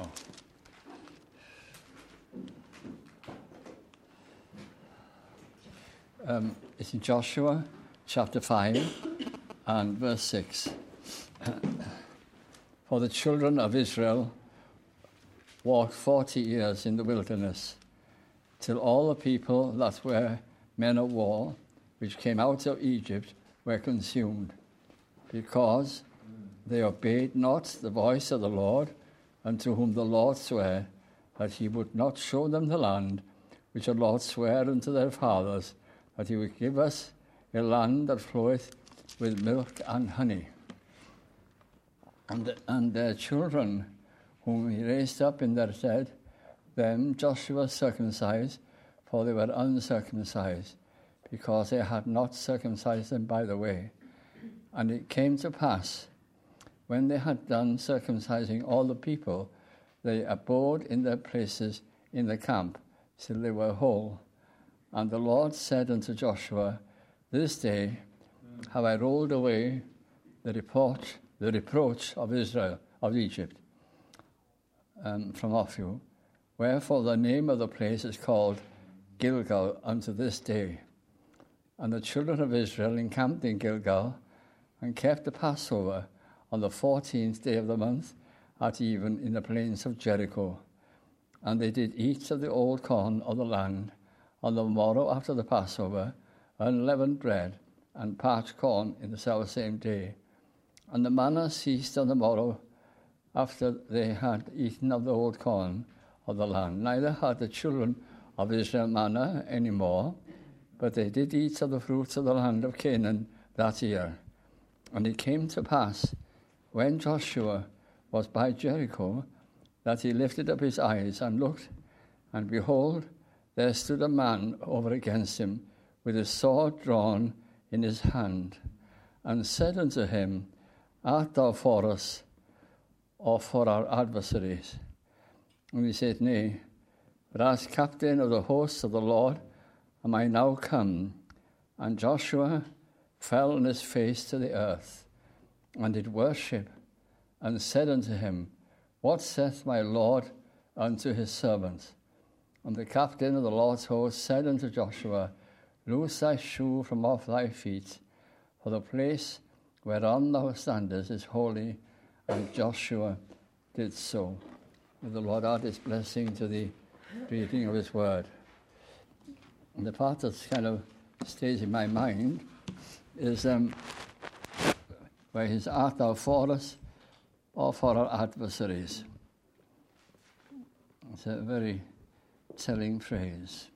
now. It's in Joshua chapter 5 and verse 6. For the children of Israel walked 40 years in the wilderness, till all the people that were men of war, which came out of Egypt, were consumed, because they obeyed not the voice of the Lord, unto whom the Lord sware that he would not show them the land which the Lord sware unto their fathers, that he would give us a land that floweth with milk and honey. And their children, whom he raised up in their stead, them Joshua circumcised, for they were uncircumcised, because they had not circumcised them by the way. And it came to pass, when they had done circumcising all the people, they abode in their places in the camp, till they were whole. And the Lord said unto Joshua, This day have I rolled away the reproach of Israel, of Egypt, from off you. Wherefore the name of the place is called Gilgal unto this day. And the children of Israel encamped in Gilgal, and kept the Passover on the 14th day of the month, at even in the plains of Jericho. And they did eat of the old corn of the land on the morrow after the Passover, unleavened bread and parched corn in the selfsame day. And the manna ceased on the morrow after they had eaten of the old corn of the land. Neither had the children of Israel manna any more, but they did eat of the fruits of the land of Canaan that year. And it came to pass, when Joshua was by Jericho, that he lifted up his eyes and looked, and behold, there stood a man over against him, with his sword drawn in his hand, and said unto him, Art thou for us, or for our adversaries? And he said, Nay, but as captain of the hosts of the Lord am I now come. And Joshua fell on his face to the earth, and did worship, and said unto him, What saith my Lord unto his servant? And the captain of the Lord's host said unto Joshua, Loose thy shoe from off thy feet, for the place whereon thou standest is holy. And Joshua did so. May the Lord add his blessing to the reading of his word. And the part that kind of stays in my mind is where he's, Art thou for us, or for our adversaries? It's a very telling phrase.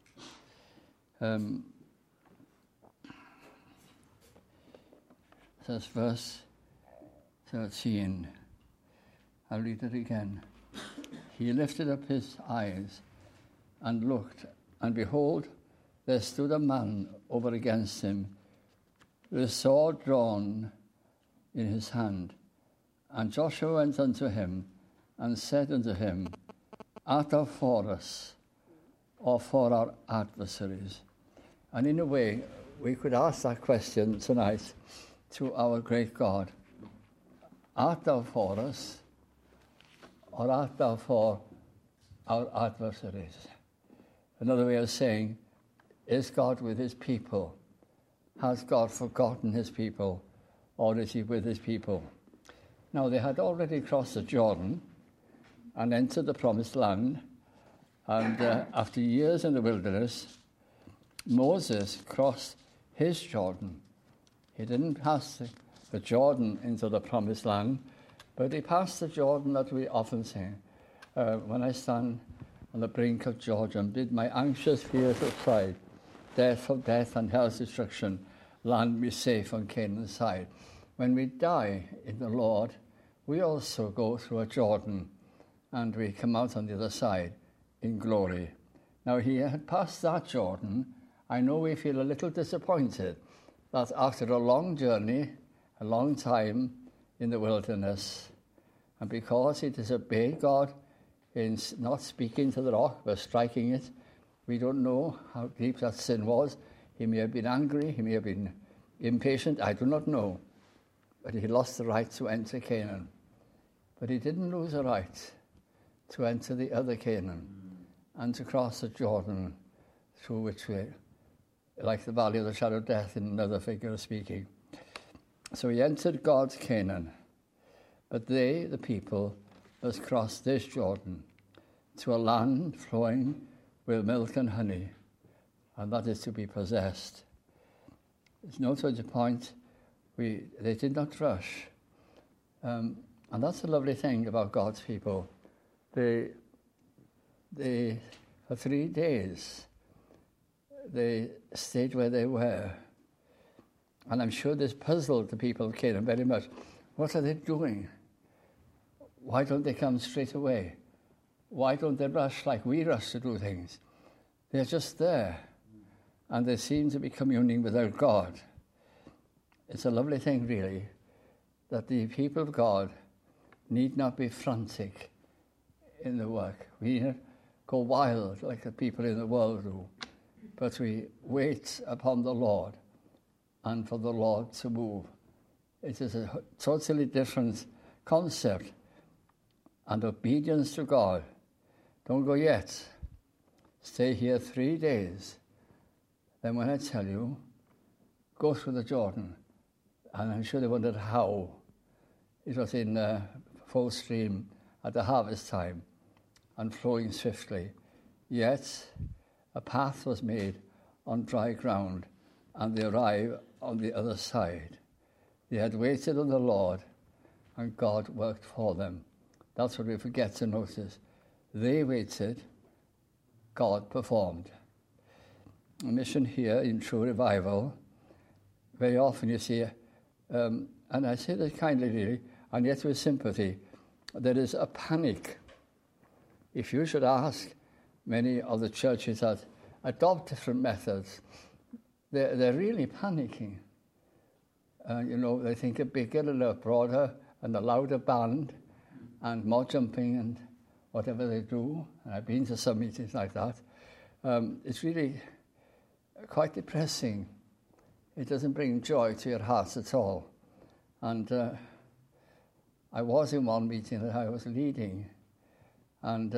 Says verse 13. I'll read it again. He lifted up his eyes and looked, and behold, there stood a man over against him, with a sword drawn in his hand. And Joshua went unto him, and said unto him, Art thou for us, or for our adversaries? And in a way, we could ask that question tonight to our great God. Art thou for us, or art thou for our adversaries? Another way of saying, is God with his people? Has God forgotten his people, or is he with his people? Now, they had already crossed the Jordan and entered the promised land, and after years in the wilderness, Moses crossed his Jordan. He didn't pass the Jordan into the promised land, but he passed the Jordan that we often sing. When I stand on the brink of Jordan, bid my anxious fears subside. Death of death and hell's destruction, land me safe on Canaan's side. When we die in the Lord, we also go through a Jordan, and we come out on the other side in glory. Now, he had passed that Jordan. I know we feel a little disappointed that after a long journey, a long time in the wilderness, and because he disobeyed God in not speaking to the rock but striking it, we don't know how deep that sin was. He may have been angry, he may have been impatient, I do not know. But he lost the right to enter Canaan. But he didn't lose the right to enter the other Canaan and to cross the Jordan, through which we, like the valley of the shadow of death in another figure of speaking. So he entered God's Canaan, but they, the people, must cross this Jordan to a land flowing with milk and honey, and that is to be possessed. There's no such a point. They did not rush. And that's the lovely thing about God's people. They for 3 days, they stayed where they were. And I'm sure this puzzled the people of Canaan very much. What are they doing? Why don't they come straight away? Why don't they rush like we rush to do things? They're just there. And they seem to be communing with their God. It's a lovely thing, really, that the people of God need not be frantic in the work. We don't go wild like the people in the world do, but we wait upon the Lord and for the Lord to move. It is a totally different concept. And obedience to God. Don't go yet. Stay here 3 days. Then when I tell you, go through the Jordan. And I'm sure they wondered how. It was in full stream at the harvest time and flowing swiftly. Yet a path was made on dry ground, and they arrived on the other side. They had waited on the Lord, and God worked for them. That's what we forget to notice. They waited, God performed. A mission here in True Revival, very often you see, and I say this kindly really, and yet with sympathy, there is a panic. If you should ask many of the churches that adopt different methods, they're really panicking. They think a bigger and a broader and a louder band, and more jumping and whatever they do. And I've been to some meetings like that. It's really quite depressing. It doesn't bring joy to your hearts at all. And I was in one meeting that I was leading, and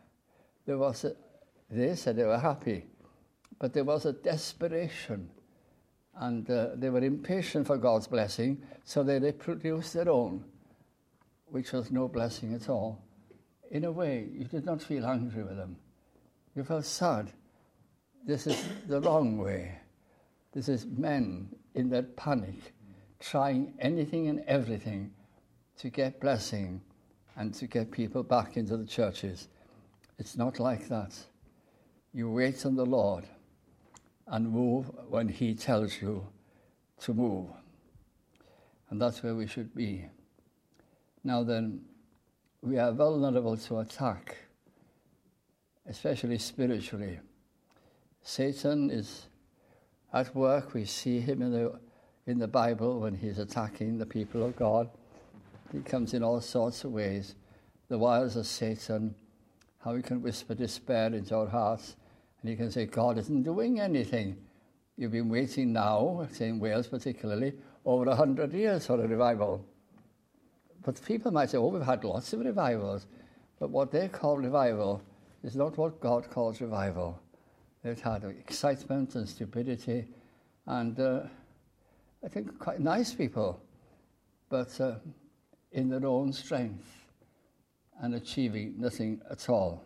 they said they were happy, but there was a desperation, and they were impatient for God's blessing, so they produced their own, which was no blessing at all. In a way, you did not feel angry with them. You felt sad. This is the wrong way. This is men in their panic, trying anything and everything to get blessing and to get people back into the churches. It's not like that. You wait on the Lord and move when he tells you to move. And that's where we should be. Now then, we are vulnerable to attack, especially spiritually. Satan is at work. We see him in the Bible when he's attacking the people of God. He comes in all sorts of ways. The wiles of Satan, how he can whisper despair into our hearts, and he can say, God isn't doing anything. You've been waiting now, say in Wales particularly, over 100 years for a revival. But people might say, we've had lots of revivals. But what they call revival is not what God calls revival. They've had excitement and stupidity, and I think quite nice people, but in their own strength and achieving nothing at all.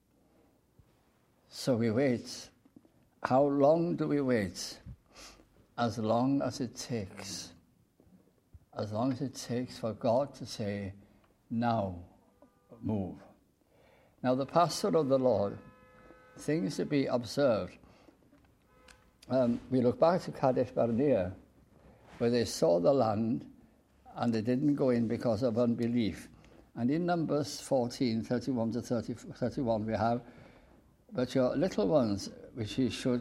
So we wait. How long do we wait? As long as it takes. As long as it takes for God to say, now, move. Now, the pastor of the Lord, things to be observed. We look back to Kadesh Barnea, where they saw the land and they didn't go in because of unbelief. And in Numbers 14, 31 to 31, we have, but your little ones, which he should,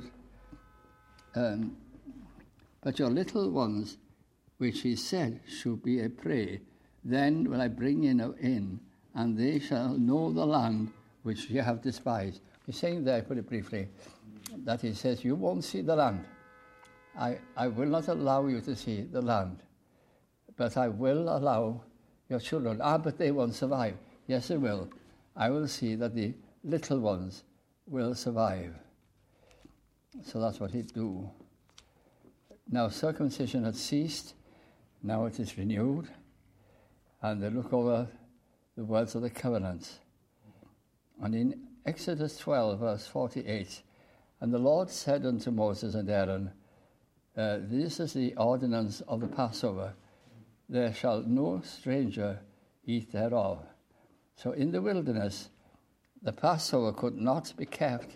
but your little ones, which he said should be a prey, then will I bring you in, and they shall know the land which ye have despised. He's saying there, put it briefly, that he says, you won't see the land. I will not allow you to see the land, but I will allow your children. But they won't survive. Yes, they will. I will see that the little ones will survive. So that's what he'd do. Now circumcision had ceased, now it is renewed, and they look over the words of the covenant. And in Exodus 12, verse 48, and the Lord said unto Moses and Aaron, this is the ordinance of the Passover. There shall no stranger eat thereof. So in the wilderness, the Passover could not be kept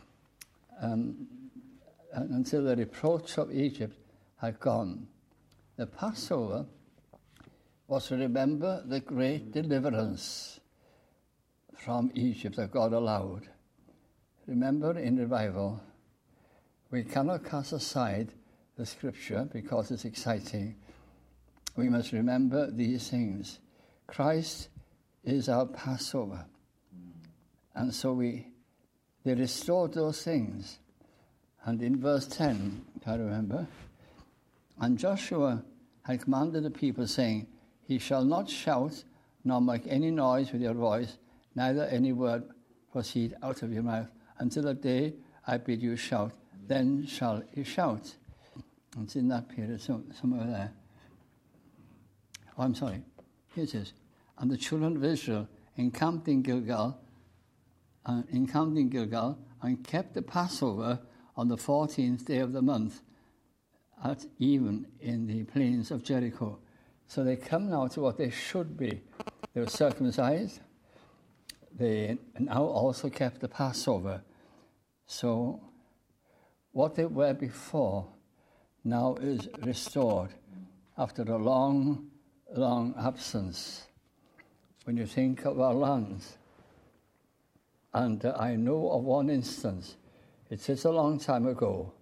until the reproach of Egypt had gone. The Passover was to remember the great deliverance from Egypt that God allowed. Remember, in revival, we cannot cast aside the scripture because it's exciting. We must remember these things. Christ is our Passover. And so they restored those things. And in verse 10, if I remember, and Joshua had commanded the people, saying, He shall not shout, nor make any noise with your voice, neither any word proceed out of your mouth, until the day I bid you shout, then shall you shout. And it's in that period, somewhere there. Oh, I'm sorry. Here it is. And the children of Israel encamped in Gilgal, and kept the Passover on the 14th day of the month, at even in the plains of Jericho. So they come now to what they should be. They were circumcised. They now also kept the Passover. So what they were before now is restored after a long, long absence. When you think of our lands, and I know of one instance, it's a long time ago,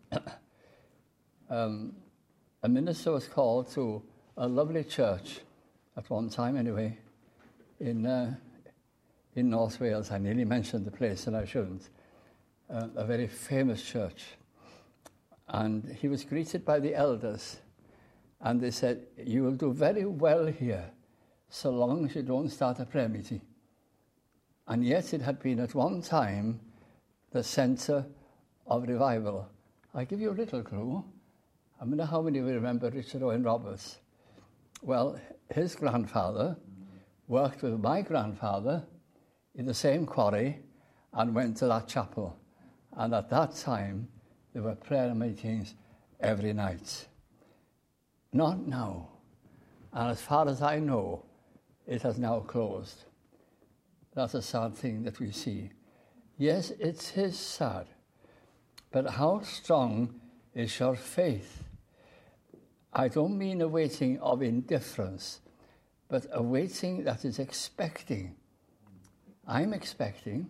a minister was called to a lovely church, at one time anyway, in North Wales. I nearly mentioned the place and I shouldn't. A very famous church. And he was greeted by the elders, and they said, you will do very well here, so long as you don't start a prayer meeting. And yet it had been at one time the centre of revival. I'll give you a little clue. I wonder how many of you remember Richard Owen Roberts. Well, his grandfather worked with my grandfather in the same quarry and went to that chapel. And at that time, there were prayer meetings every night. Not now. And as far as I know, it has now closed. That's a sad thing that we see. Yes, it is sad. But how strong is your faith? I don't mean a waiting of indifference, but a waiting that is expecting. I'm expecting.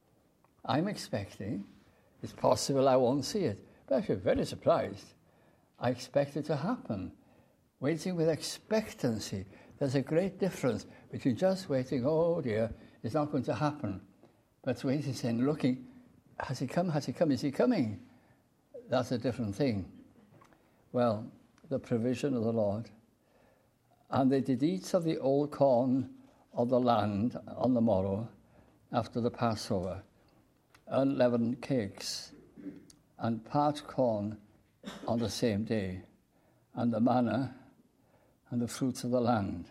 It's possible I won't see it, but I'm very surprised. I expect it to happen. Waiting with expectancy. There's a great difference between just waiting, oh dear, it's not going to happen, but waiting and looking, has he come, is he coming? That's a different thing. Well, the provision of the Lord. And they did eat of the old corn of the land on the morrow after the Passover, unleavened cakes and parched corn on the same day, and the manna and the fruits of the land.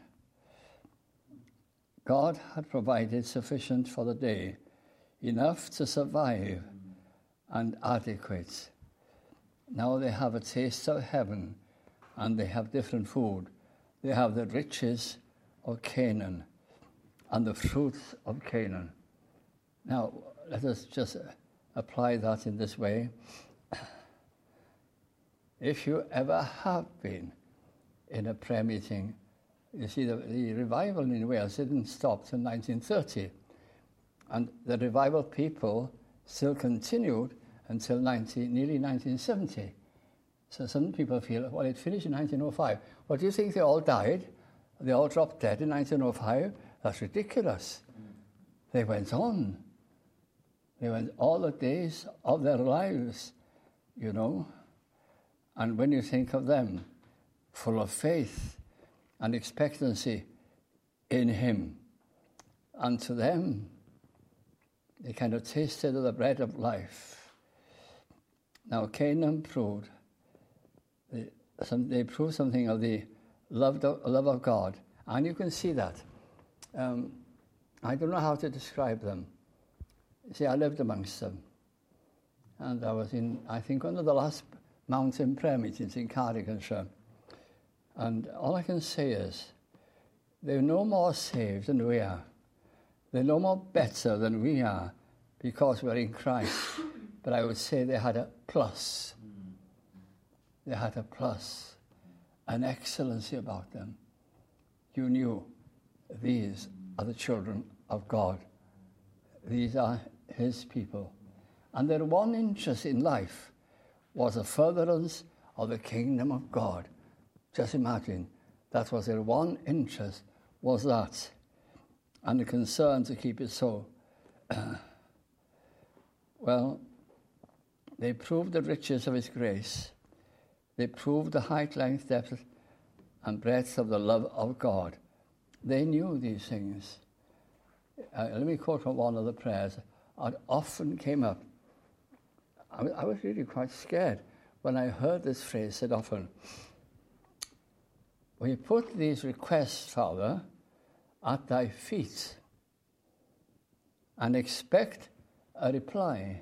God had provided sufficient for the day, enough to survive and adequate. Now they have a taste of heaven, and they have different food. They have the riches of Canaan and the fruits of Canaan. Now, let us just apply that in this way. If you ever have been in a prayer meeting, you see, the revival in Wales didn't stop till 1930. And the revival people still continued until nearly 1970. So some people feel, well, it finished in 1905. Well, do you think they all died? They all dropped dead in 1905? That's ridiculous. They went on. They went all the days of their lives, you know. And when you think of them, full of faith and expectancy in him, and to them, They kind of tasted of the bread of life. Now, Canaan proved, they proved something of the love of God. And you can see that. I don't know how to describe them. See, I lived amongst them. And I was in, I think, one of the last mountain prayer meetings in Cardiganshire. And all I can say is, they're no more saved than we are. They're no more better than we are because we're in Christ. But I would say they had a plus. They had a plus, an excellency about them. You knew these are the children of God. These are his people. And their one interest in life was the furtherance of the kingdom of God. Just imagine, that was their one interest, was that. And the concern to keep it so. Well, they proved the riches of his grace. They proved the height, length, depth, and breadth of the love of God. They knew these things. Let me quote from one of the prayers. It often came up. I was really quite scared when I heard this phrase said often. We put these requests, Father, at thy feet and expect a reply.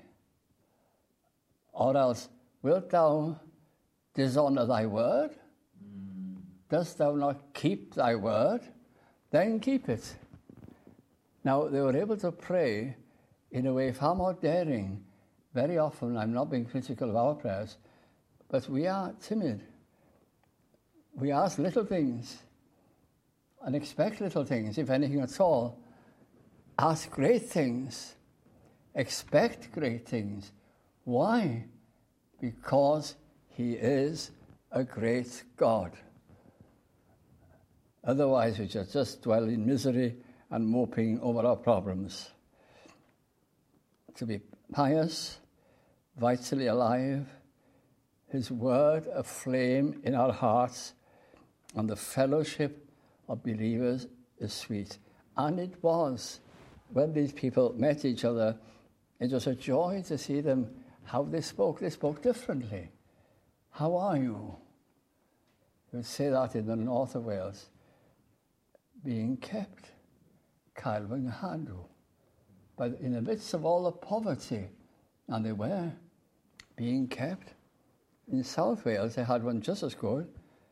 Or else, wilt thou dishonor thy word? Dost thou not keep thy word? Then keep it. Now, they were able to pray in a way far more daring. Very often, I'm not being critical of our prayers, but we are timid. We ask little things and expect little things, if anything at all. Ask great things. Expect great things. Why? Because he is a great God. Otherwise, we should just dwell in misery and moping over our problems. To be pious, vitally alive, his word a flame in our hearts, and the fellowship of believers is sweet. And it was, when these people met each other, it was a joy to see them, how they spoke. They spoke differently. How are you? You would say that in the north of Wales. Being kept, Caelfyn Hadw. But in the midst of all the poverty, and they were being kept. In South Wales, they had one just as good.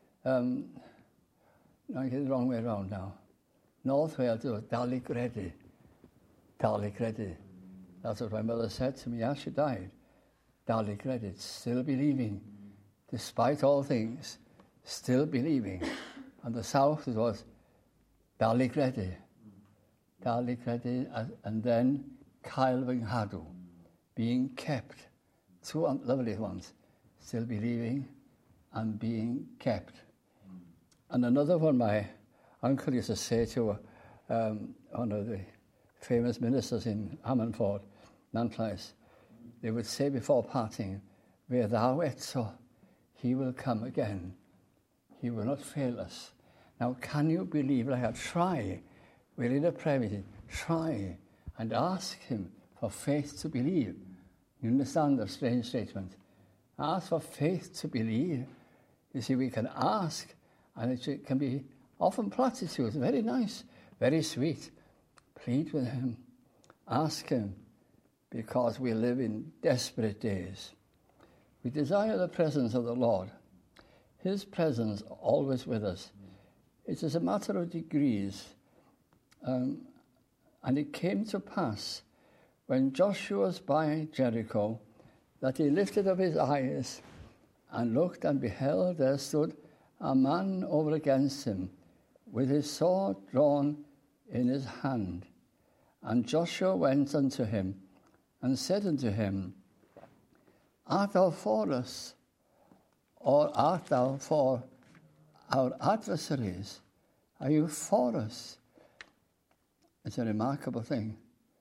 I get it the wrong way around now. North Wales was Dal i Gredu. Dal i Gredu. That's what my mother said to me as she died. Dal i Gredu, still believing, despite all things, still believing. And the South it was Dal i Gredu. Dal i Gredu, and then Caelfyn Hadw, being kept. Two lovely ones, still believing and being kept. And another one my uncle used to say to one of the famous ministers in Ammanford, Nantlais, they would say before parting, where thou eto, he will come again. He will not fail us. Now, can you believe like that? Try. We're in a prayer meeting. Try and ask him for faith to believe. You understand the strange statement? Ask for faith to believe. You see, we can ask, and it can be often platitudes, very nice, very sweet. Plead with him. Ask him, because we live in desperate days. We desire the presence of the Lord. His presence always with us. It is a matter of degrees. And it came to pass, when Joshua was by Jericho, that he lifted up his eyes and looked, and beheld there stood a man over against him, with his sword drawn in his hand. And Joshua went unto him, and said unto him, Art thou for us, or art thou for our adversaries? Are you for us? It's a remarkable thing.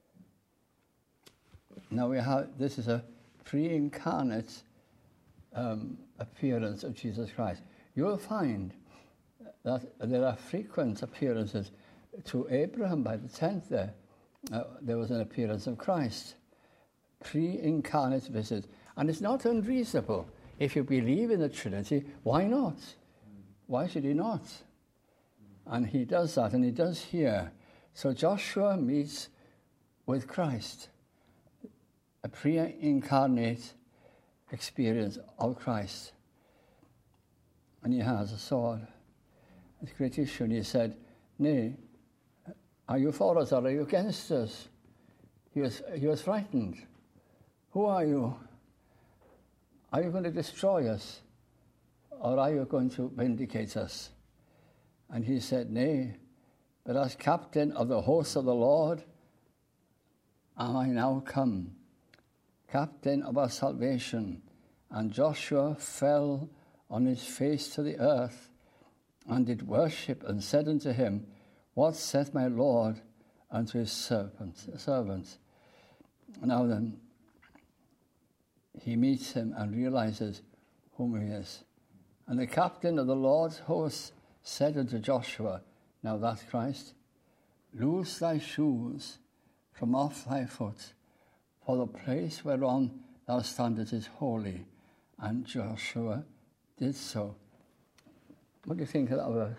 Now this is a pre-incarnate appearance of Jesus Christ. You will find that there are frequent appearances to Abraham by the tent there, there was an appearance of Christ. Pre-incarnate visit. And it's not unreasonable. If you believe in the Trinity, why not? Why should he not? And he does that, and he does here. So Joshua meets with Christ, a pre-incarnate experience of Christ. And he has a sword. It's a great issue. And he said, "Nay, are you for us or are you against us?" He was frightened. "Who are you? Are you going to destroy us, or are you going to vindicate us?" And he said, "Nay, but as captain of the hosts of the Lord am I now come, captain of our salvation." And Joshua fell on his face to the earth and did worship, and said unto him, "What saith my Lord unto his servant?" Now then, he meets him and realizes whom he is. And the captain of the Lord's host said unto Joshua, now that's Christ, "Loose thy shoes from off thy foot, for the place whereon thou standest is holy." And Joshua did so. What do you think of that verse?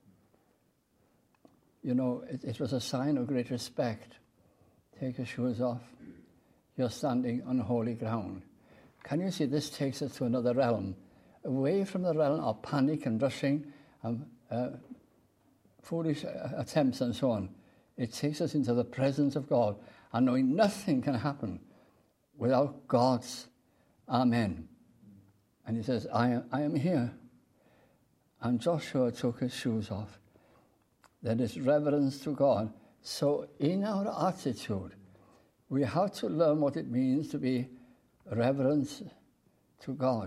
You know, it was a sign of great respect. Take your shoes off. You're standing on holy ground. Can you see this takes us to another realm? Away from the realm of panic and rushing and foolish attempts and so on. It takes us into the presence of God, and knowing nothing can happen without God's amen. And he says, I am here. And Joshua took his shoes off. There is reverence to God. So in our attitude, we have to learn what it means to be reverent to God.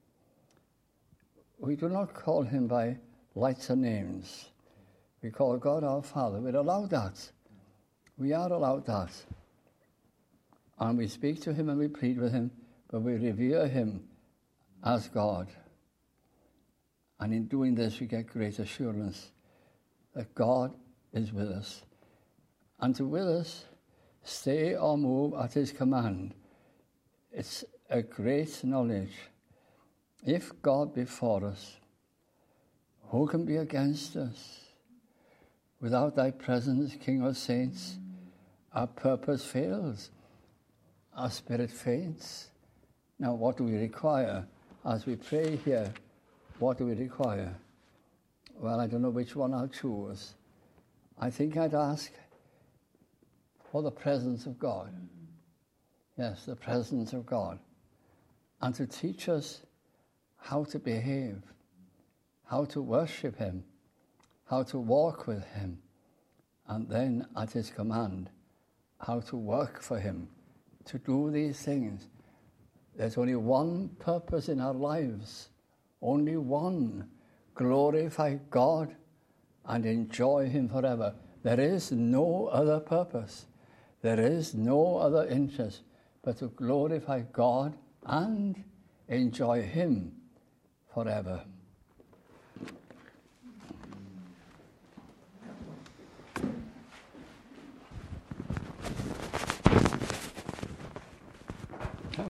We do not call him by lighter names. We call God our Father. We're allowed that. We are allowed that. And we speak to him and we plead with him, but we revere him as God. And in doing this, we get great assurance that God is with us. And to with us, stay or move at his command. It's a great knowledge. If God be for us, who can be against us? Without thy presence, King of saints, our purpose fails, our spirit faints. Now, what do we require? As we pray here, what do we require? Well, I don't know which one I'll choose. I think I'd ask for the presence of God. Yes, the presence of God. And to teach us how to behave, how to worship him, how to walk with him, and then at his command, how to work for him, to do these things. There's only one purpose in our lives, only one: glorify God and enjoy him forever. There is no other purpose. There is no other interest but to glorify God and enjoy him forever.